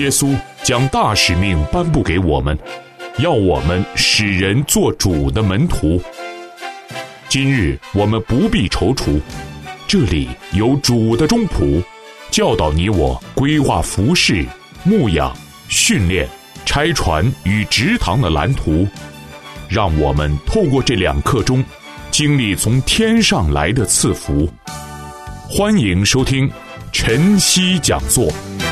耶稣将大使命颁布给我们，要我们使人做主的门徒。今日我们不必踌躇，这里有主的忠仆，教导你我规划服事、牧养、训练、拆船与植堂的蓝图，让我们透过这2课中经历从天上来的赐福。欢迎收听晨曦讲座。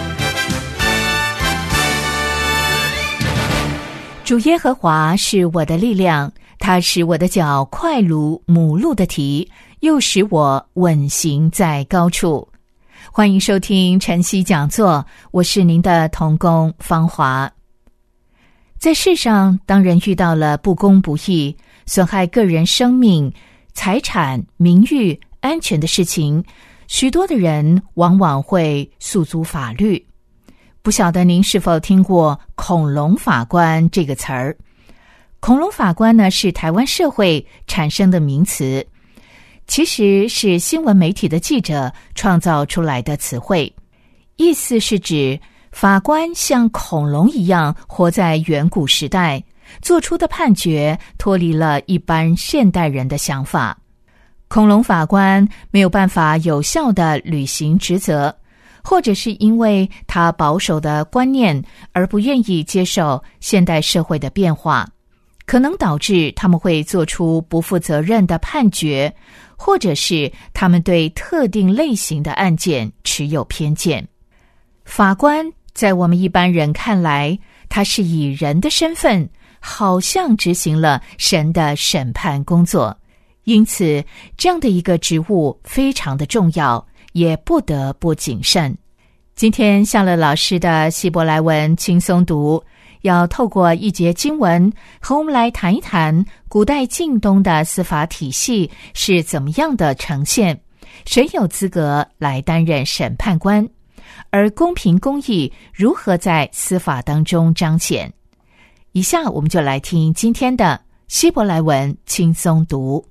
主耶和华是我的力量，他使我的脚快如母鹿的蹄，又使我稳行在高处。欢迎收听晨曦讲座，我是您的同工芳华。在世上，当人遇到了不公不义、损害个人生命、财产、名誉、安全的事情，许多的人往往会诉诸法律。不晓得您是否听过恐龙法官这个词儿？恐龙法官呢，是台湾社会产生的名词，其实是新闻媒体的记者创造出来的词汇，意思是指法官像恐龙一样活在远古时代，做出的判决脱离了一般现代人的想法。恐龙法官没有办法有效地履行职责，或者是因为他保守的观念而不愿意接受现代社会的变化，可能导致他们会做出不负责任的判决，或者是他们对特定类型的案件持有偏见。法官在我们一般人看来，他是以人的身份，好像执行了神的审判工作，因此这样的一个职务非常的重要，也不得不谨慎。今天夏乐老师的希伯来文轻松读，要透过一节经文和我们来谈一谈古代近东的司法体系是怎么样的呈现，谁有资格来担任审判官，而公平公义如何在司法当中彰显。以下我们就来听今天的希伯来文轻松读。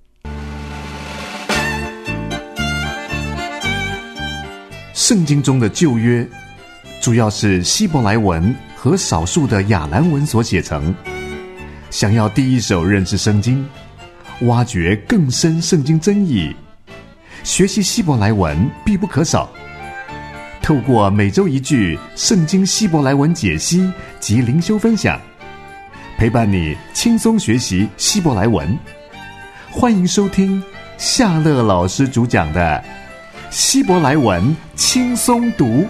圣经中的旧约主要是希伯来文和少数的亚兰文所写成。想要第一手认识圣经，挖掘更深圣经真意，学习希伯来文必不可少。透过每周一句圣经希伯来文解析及灵修分享，陪伴你轻松学习希伯来文。欢迎收听夏乐老师主讲的希伯来文轻松读。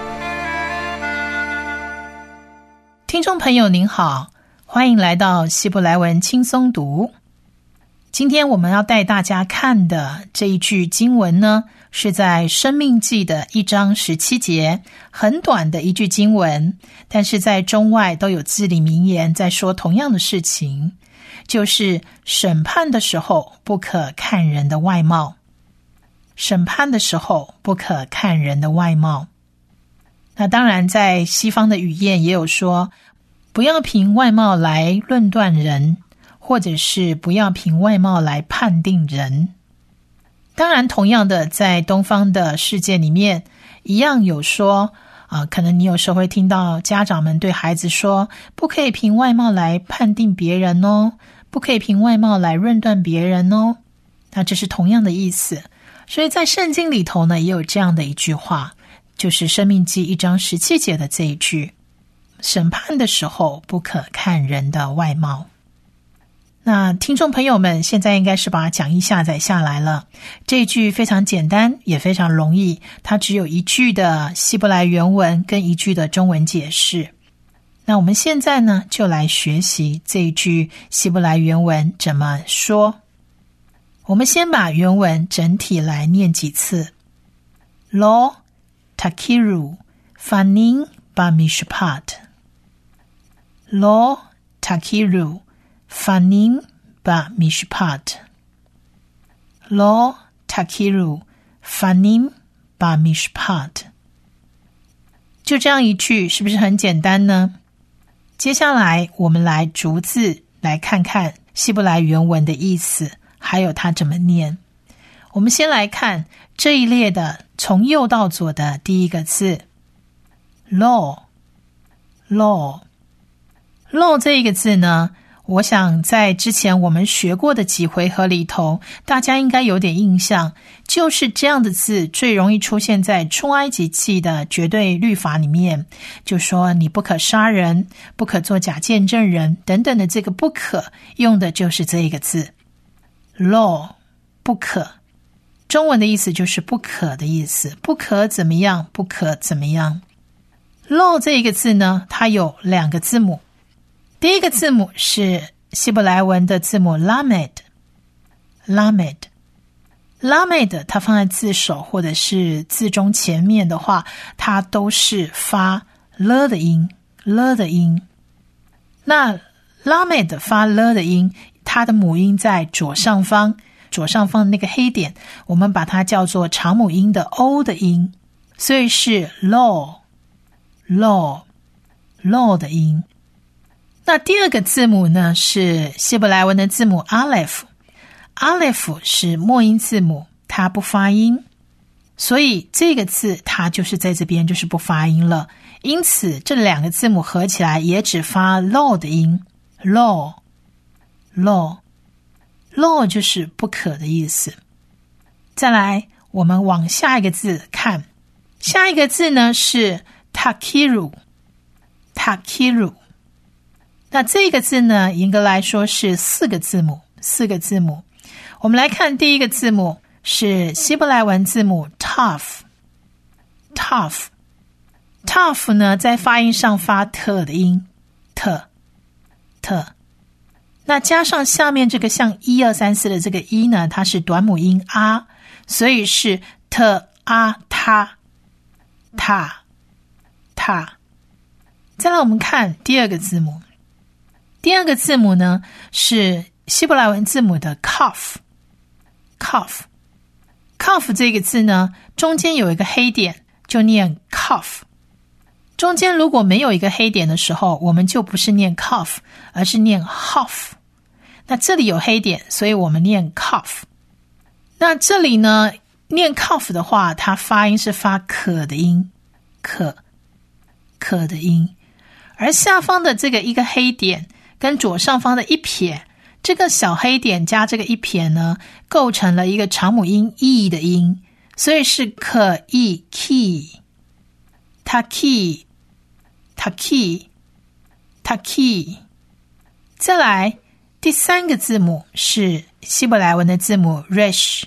听众朋友您好，欢迎来到希伯来文轻松读。今天我们要带大家看的这一句经文呢，是在申命记的1章17节，很短的一句经文，但是在中外都有至理名言在说同样的事情，就是审判的时候不可看人的外貌。审判的时候不可看人的外貌。那当然在西方的语言也有说，不要凭外貌来论断人，或者是不要凭外貌来判定人。当然同样的在东方的世界里面一样有说可能你有时候会听到家长们对孩子说，不可以凭外貌来判定别人哦，不可以凭外貌来论断别人哦。那这是同样的意思。所以在圣经里头呢，也有这样的一句话，就是申命记1章17节的这一句，审判的时候不可看人的外貌。那听众朋友们现在应该是把讲义下载下来了，这一句非常简单也非常容易，它只有一句的希伯来原文跟一句的中文解释。那我们现在呢就来学习这一句希伯来原文怎么说。我们先把原文整体来念几次。Lo takiru fanin bamishpat. Lo takiru fanin bamishpat. Lo takiru fanin bamishpat. 就这样一句，是不是很简单呢？接下来我们来逐字来看看希伯来原文的意思，还有它怎么念。我们先来看这一列的从右到左的第一个字 law law 这一个字呢，我想在之前我们学过的几回合里头，大家应该有点印象，就是这样的字最容易出现在出埃及记的绝对律法里面，就说你不可杀人，不可做假见证人等等的，这个不可用的就是这一个字 law 不可，中文的意思就是不可的意思，不可怎么样，不可怎么样。law 这一个字呢，它有2个字母，第一个字母是希伯来文的字母 lamed， 它放在字首或者是字中前面的话，它都是发了的音，那 lamed 发了的音，它的母音在左上方那个黑点，我们把它叫做长母音的 o 的音，所以是 law 的音。那第2个字母呢，是希伯来文的字母 Aleph 是末音字母，它不发音，所以这个字它就是在这边就是不发音了，因此这2个字母合起来也只发 law 的音， law 就是不可的意思。再来我们往下一个字看，下一个字呢是 takiru， 那这个字呢，严格来说是4个字母。我们来看第一个字母是希伯来文字母 Tav 呢，在发音上发特的音，特。那加上下面这个像1、2、3、4的这个一呢，它是短母音啊，所以是特啊他。再来我们看第2个字母，第2个字母呢是希伯来文字母的 Kaf 这个字呢，中间有一个黑点，就念 Kaf。中间如果没有一个黑点的时候，我们就不是念 Kaf， 而是念 Hof。那这里有黑点，所以我们念 Kaf。那这里呢，念 Kaf 的话，它发音是发可的音，可的音。而下方的这个一个黑点跟左上方的一撇，这个小黑点加这个一撇呢，构成了一个长母音 e 的音，所以是可 e key taki。再来第3个字母是希伯来文的字母 resh。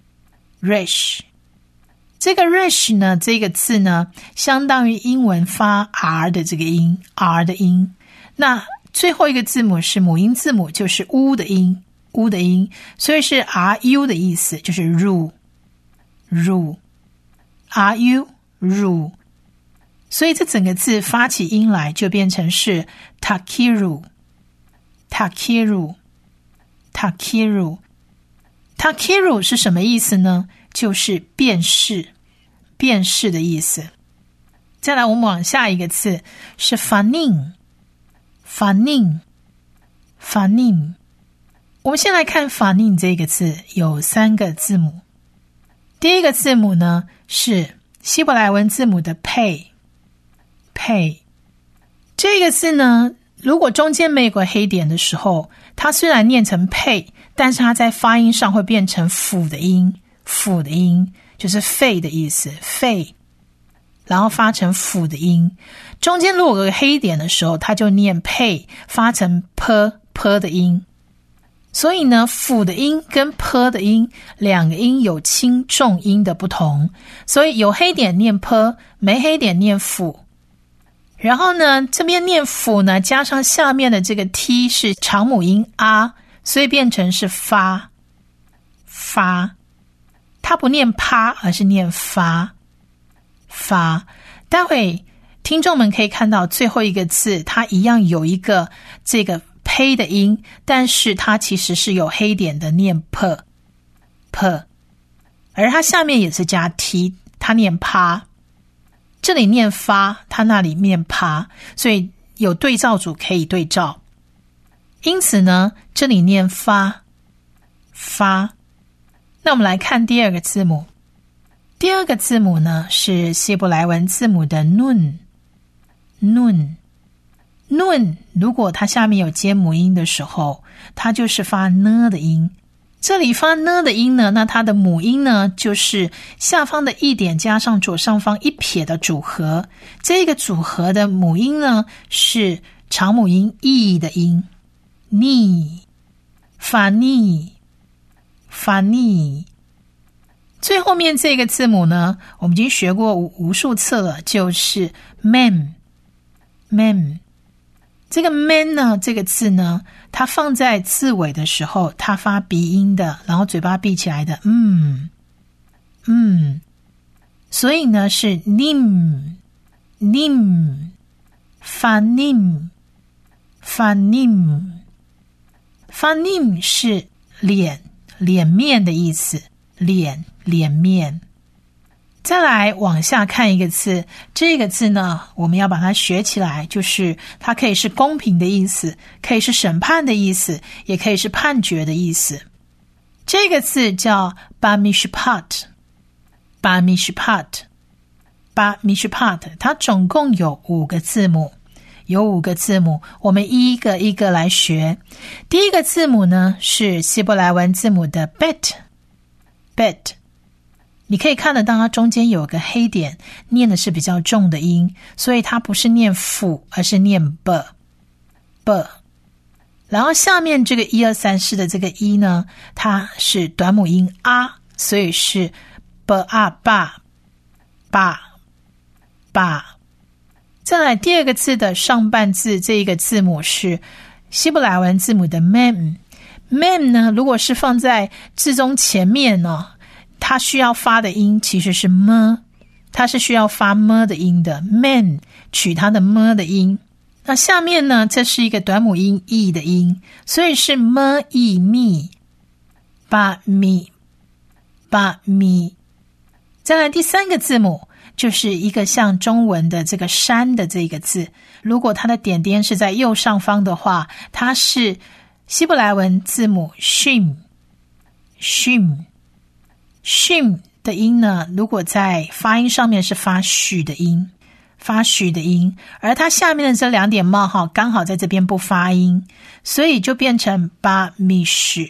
这个 resh 呢，这个字呢，相当于英文发 r 的这个音， r 的音。那最后一个字母是母音字母，就是 u 的音，所以是 ru 的意思，就是 ru ru。所以这整个字发起音来就变成是 takiru。 takiru 是什么意思呢？就是辨识的意思。再来我们往下一个字是 fanim。 我们先来看 fanim 这个字有3个字母。第一个字母呢是希伯来文字母的 pay。 这个字呢，如果中间没有个黑点的时候，它虽然念成 pay， 但是它在发音上会变成辅的音，就是肺的意思，肺，然后发成辅的音。中间如果有个黑点的时候，它就念 pay， 发成 p 的音。所以呢，辅的音跟 p 的音2个音有轻重音的不同，所以有黑点念 p， 没黑点念辅。然后呢，这边念辅呢，加上下面的这个 t 是长母音 a， 所以变成是发。它不念趴，而是念发。待会听众们可以看到最后一个字，它一样有一个这个呸的音，但是它其实是有黑点的，念 p， 而它下面也是加 t， 它念趴。这里念发，它那里念趴，所以有对照组可以对照。因此呢，这里念发。那我们来看第2个字母。第2个字母呢是希伯来文字母的 nun。 nun 如果它下面有接母音的时候，它就是发呢的音。这里发呢的音呢，那它的母音呢就是下方的一点加上左上方一撇的组合，这个组合的母音呢是长母音 e 的音，ni 发ni发ni。最后面这个字母呢，我们已经学过无数次了，就是 mem。这个 mem 呢，这个字呢，它放在字尾的时候，它发鼻音的，然后嘴巴闭起来的，所以呢是 nim 发 nim 是脸面的意思，脸面。再来往下看一个字，这个字呢我们要把它学起来，就是它可以是公平的意思，可以是审判的意思，也可以是判决的意思。这个字叫 bamishpat， 它总共有5个字母，我们一个一个来学。第一个字母呢是希伯来文字母的 bet， 你可以看得到它中间有个黑点，念的是比较重的音，所以它不是念辅，而是念 b。然后下面这个1、2、3、4的这个一呢，它是短母音 a， 所以是 b a ba。再来第二个字的上半字，这一个字母是希伯来文字母的 mem 呢，如果是放在字中前面呢，它需要发的音其实是 m， 它是需要发 m 的音的， mem 取它的 m 的音。那下面呢，这是一个短母音 e 的音，所以是 m e mi ba mi。再来第三个字母，就是一个像中文的这个山的这个字，如果它的点点是在右上方的话，它是希伯来文字母 shim 的音呢，如果在发音上面是发许的音，而它下面的这2点冒号刚好在这边不发音，所以就变成巴米许。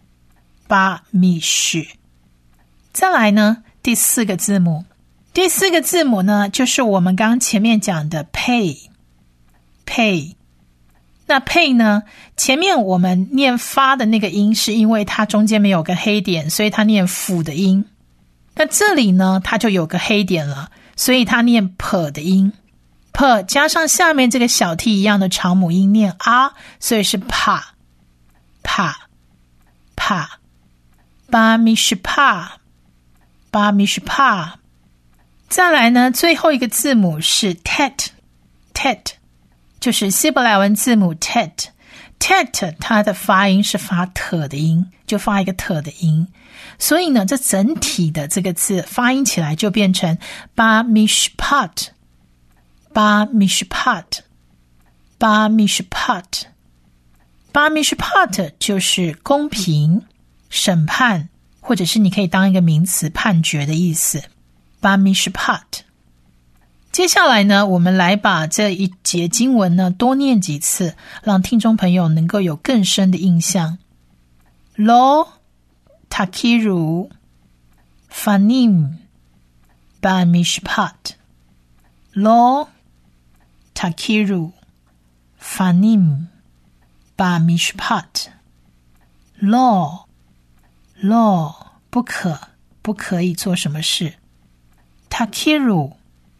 再来呢，第4个字母呢，就是我们刚前面讲的 pay。那 pay 呢，前面我们念发的那个音是因为它中间没有个黑点，所以它念辅的音。那这里呢，它就有个黑点了，所以它念 p 的音， p 加上下面这个小 t 一样的长母音念 a， 所以是 pa。巴米什帕。再来呢，最后一个字母是 tet， 就是希伯来文字母 tet， 它的发音是发特的音，就发一个特的音，所以呢，这整体的这个字发音起来就变成 bamishpat。 就是公平、审判，或者是你可以当一个名词判决的意思。bamishpat。 接下来呢，我们来把这一节经文呢多念几次，让听众朋友能够有更深的印象。Lo takiru fanim bamishpat。 Lo takiru fanim bamishpat。 Law 不可以做什么事。 takiru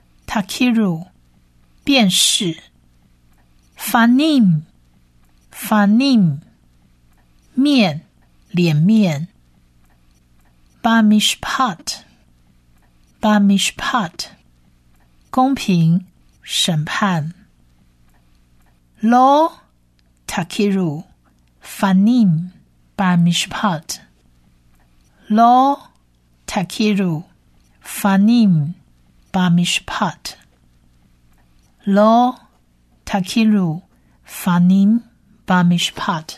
辨识。 fanim 面，脸面。 bamishpat 公平，审判。 Lo takiru fanim bamishpat。 Lo takiru fanim bamishpat。 Lo takiru fanim bamishpat。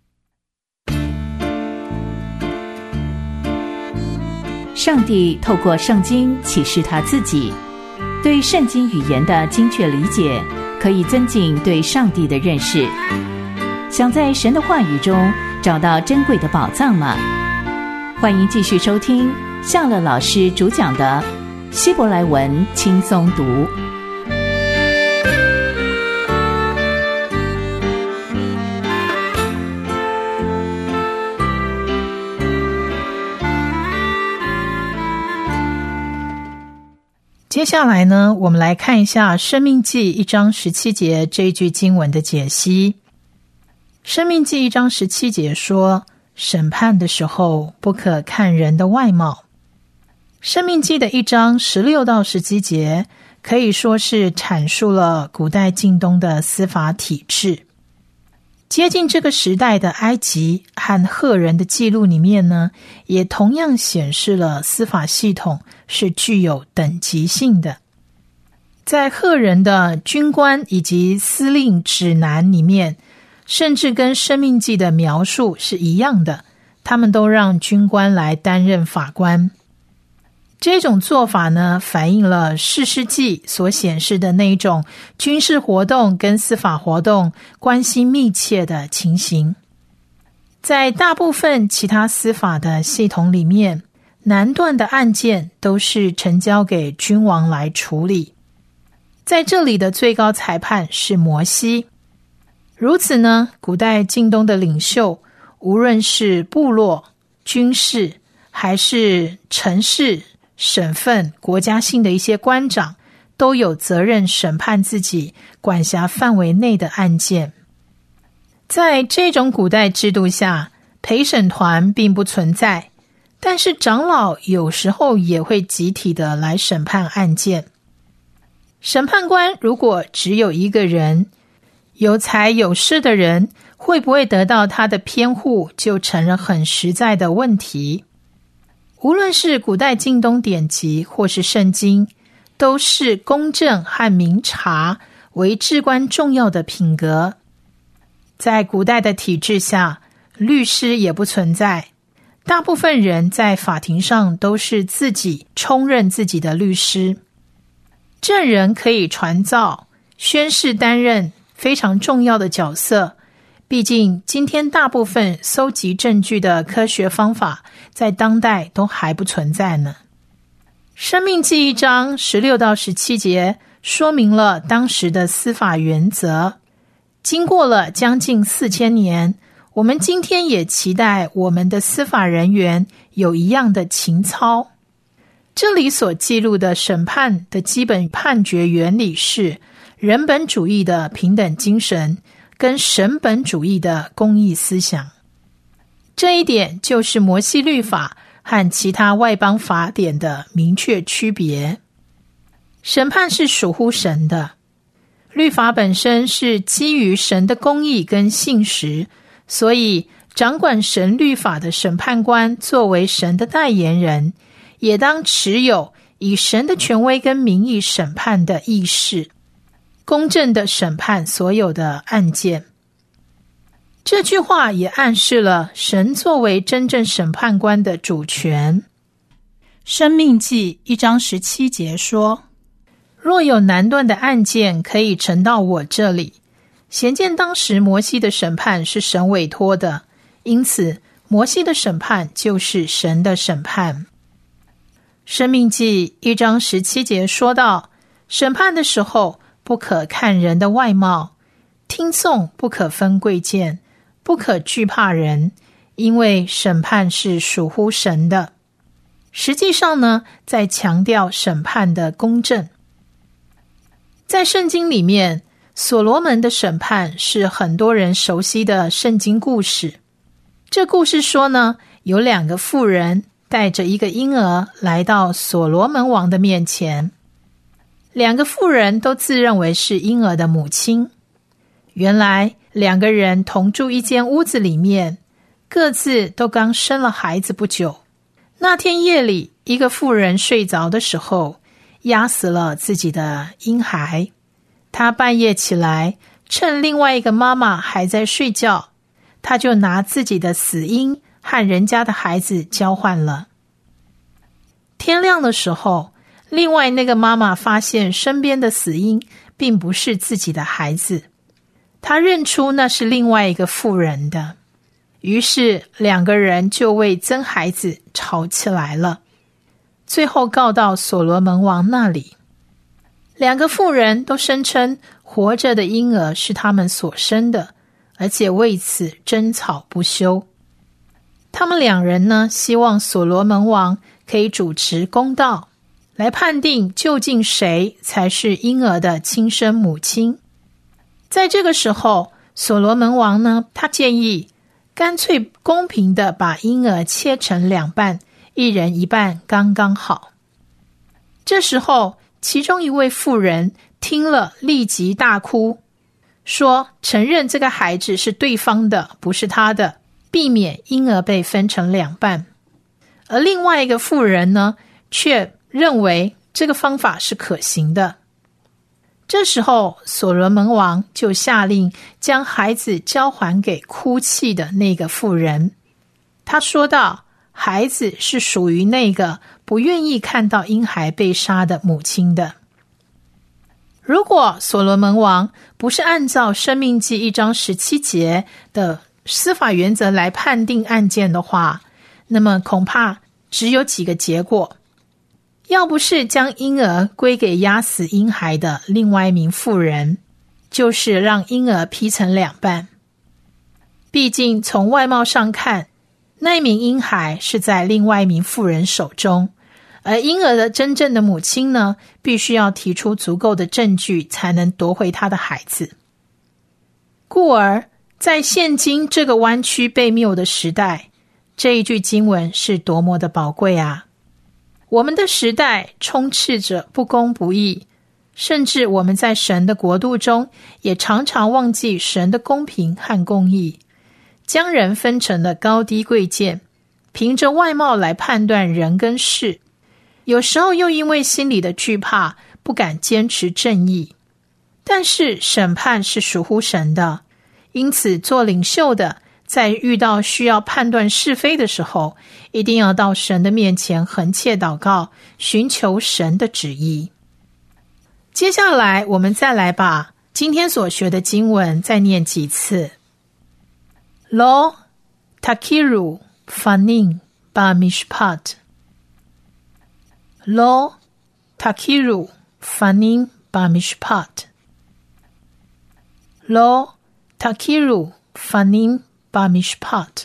上帝透过圣经启示他自己，对圣经语言的精确理解， 可以增进对上帝的认识。想在神的话语中找到珍贵的宝藏吗？欢迎继续收听夏乐老师主讲的希伯来文轻松读。 接下来呢，我们来看一下《申命记》1章17节这一句经文的解析。《申命记》1章17节说，审判的时候不可看人的外貌。《申命记》的1章16到17节可以说是阐述了古代近东的司法体制。接近这个时代的埃及和赫人的记录里面呢，也同样显示了司法系统是具有等级性的。在赫人的军官以及司令指南里面，甚至跟申命记的描述是一样的，他们都让军官来担任法官。这种做法呢，反映了士师记所显示的那一种军事活动跟司法活动关系密切的情形。在大部分其他司法的系统里面，南段的案件都是呈交给君王来处理。在这里的最高裁判是摩西。如此呢，古代近东的领袖，无论是部落、军事，还是城市、省份、国家性的一些官长，都有责任审判自己管辖范围内的案件。在这种古代制度下，陪审团并不存在，但是长老有时候也会集体的来审判案件。审判官如果只有一个人，有财有势的人会不会得到他的偏护，就成了很实在的问题。无论是古代近东典籍或是圣经，都是公正和明察为至关重要的品格。在古代的体制下，律师也不存在，大部分人在法庭上都是自己充任自己的律师。证人可以传召、宣誓担任非常重要的角色，毕竟今天大部分搜集证据的科学方法在当代都还不存在呢。申命记1章16到17节说明了当时的司法原则。经过了将近4000年，我们今天也期待我们的司法人员有一样的情操。这里所记录的审判的基本判决原理是人本主义的平等精神跟神本主义的公义思想。这一点就是摩西律法和其他外邦法典的明确区别。审判是属乎神的，律法本身是基于神的公义跟信实，所以掌管神律法的审判官作为神的代言人，也当持有以神的权威跟名义审判的意识，公正的审判所有的案件。这句话也暗示了神作为真正审判官的主权。申命记1章17节说，若有难断的案件可以呈到我这里，显见当时摩西的审判是神委托的，因此摩西的审判就是神的审判。申命记1章17节说到，审判的时候不可看人的外貌，听讼不可分贵贱，不可惧怕人，因为审判是属乎神的。实际上呢，在强调审判的公正。在圣经里面，所罗门的审判是很多人熟悉的圣经故事。这故事说呢，有2个妇人带着一个婴儿来到所罗门王的面前，2个妇人都自认为是婴儿的母亲。原来2个人同住一间屋子里面，各自都刚生了孩子不久。那天夜里，一个妇人睡着的时候，压死了自己的婴孩。她半夜起来，趁另外一个妈妈还在睡觉，她就拿自己的死婴和人家的孩子交换了。天亮的时候，另外那个妈妈发现身边的死婴并不是自己的孩子，他认出那是另外一个妇人的，于是两个人就为争孩子吵起来了，最后告到所罗门王那里。两个妇人都声称活着的婴儿是他们所生的，而且为此争吵不休。他们两人呢，希望所罗门王可以主持公道，来判定究竟谁才是婴儿的亲生母亲。在这个时候，所罗门王呢，他建议干脆公平的把婴儿切成两半，一人一半刚刚好。这时候，其中一位妇人听了立即大哭，说承认这个孩子是对方的，不是他的，避免婴儿被分成两半。而另外一个妇人呢，却认为这个方法是可行的。这时候，所罗门王就下令将孩子交还给哭泣的那个妇人。他说道，孩子是属于那个不愿意看到婴孩被杀的母亲的。如果所罗门王不是按照申命记1章17节的司法原则来判定案件的话，那么恐怕只有几个结果。要不是将婴儿归给压死婴孩的另外一名妇人，就是让婴儿劈成两半。毕竟从外貌上看，那名婴孩是在另外一名妇人手中，而婴儿的真正的母亲呢，必须要提出足够的证据才能夺回他的孩子。故而在现今这个弯曲被谬的时代，这一句经文是多么的宝贵啊！我们的时代充斥着不公不义，甚至我们在神的国度中也常常忘记神的公平和公义，将人分成了高低贵贱，凭着外貌来判断人跟事，有时候又因为心里的惧怕不敢坚持正义。但是审判是属乎神的，因此做领袖的在遇到需要判断是非的时候，一定要到神的面前恳切祷告，寻求神的旨意。接下来我们再来把今天所学的经文再念几次。Lo takiru fanim bamishpat Lo takiru fanim bamishpat Lo takiru fanim bamishpat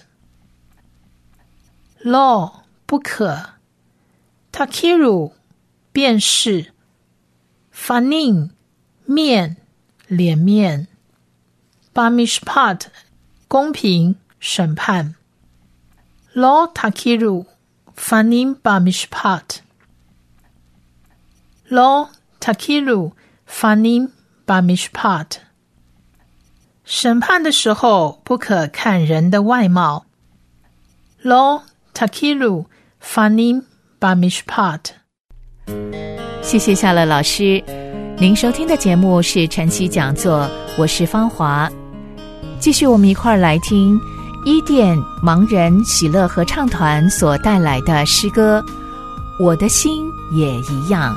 Lo 不可 Takiru 辨识 Fanim 面脸面 Bamishpat 公平审判 Lo takiru fanim bamishpat Lo takiru fanim bamishpat审判的时候不可看人的外貌 Lo takiru fanim bamishpat 谢谢夏乐老师。您收听的节目是晨曦讲座，我是芳华。继续我们一块儿来听伊甸盲人喜乐合唱团所带来的诗歌《我的心也一样》。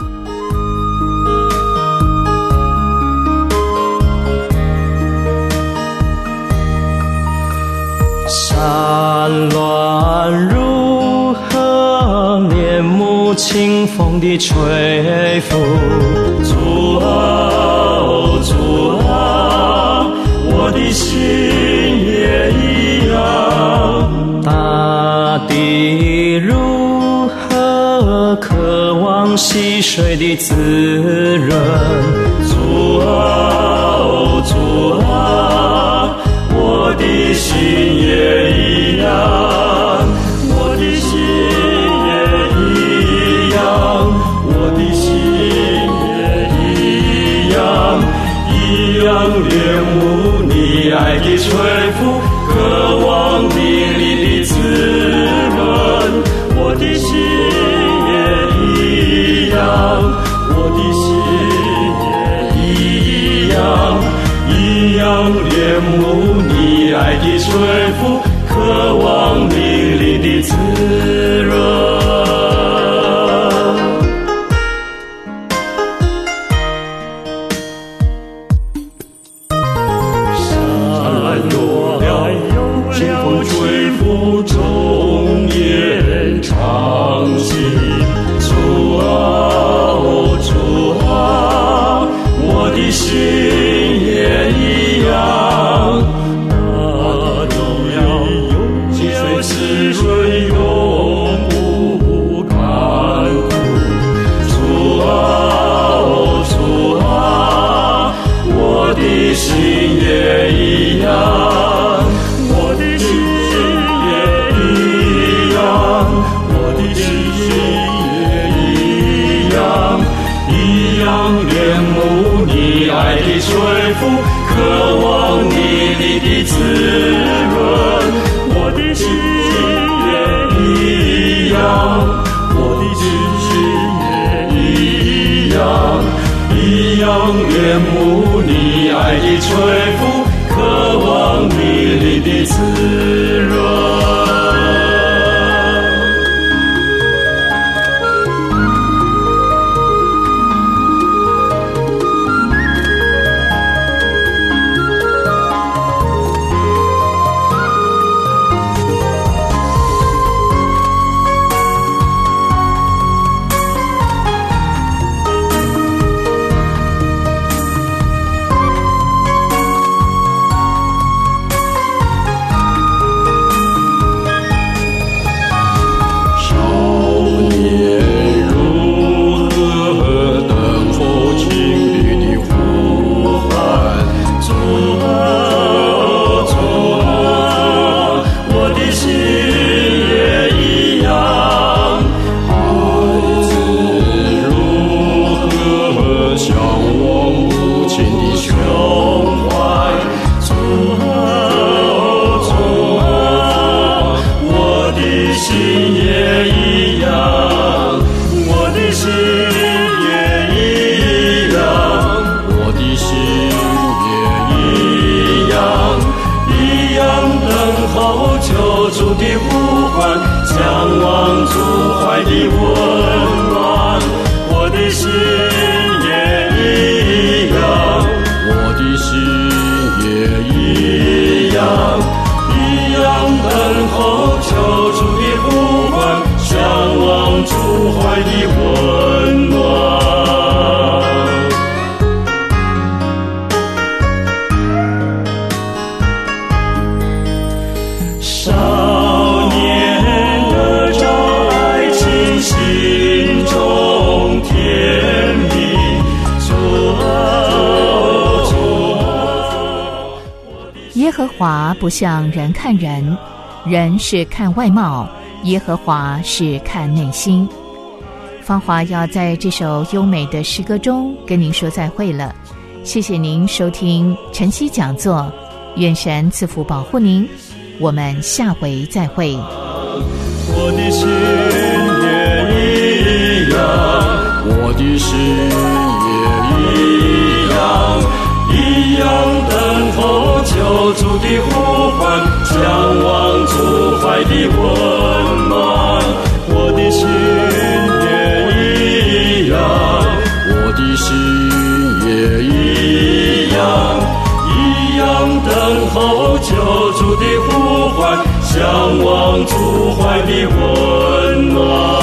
山峦如何面目清风地吹拂，主啊主啊，我的心也一样。大地如何渴望溪水的滋润，主啊主啊，我的心也一样，我的心也一样，我的心也一样，一样恋慕你爱的吹拂，渴望你里的滋润。我的心也一样，我的心也一样，一样恋慕你爱的吹拂，渴望你里的滋润。 湿润永不干枯。主啊，主啊，我的心也一样，我的心也一样，我的心也一样，一样恋慕你爱的吹拂，渴望你里的滋润。我的心也一样，我的心也一样，一样恋慕你爱的吹拂，渴望你里的滋润。 耶和华不像人看人，人是看外貌，耶和华是看内心。芳华要在这首优美的诗歌中跟您说再会了，谢谢您收听晨曦讲座，愿神赐福保护您，我们下回再会。 我的心也一样，我的心也一样，一样等候救主的呼唤，向往主怀的温暖。我的心也一样，我的心也一样，一样等候救主的呼唤，向往主怀的温暖。